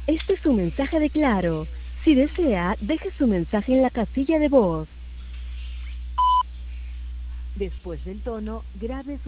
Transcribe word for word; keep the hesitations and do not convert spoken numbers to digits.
Este es un mensaje de Claro. Si desea, deje su mensaje en la casilla de voz. Después del tono, grabe su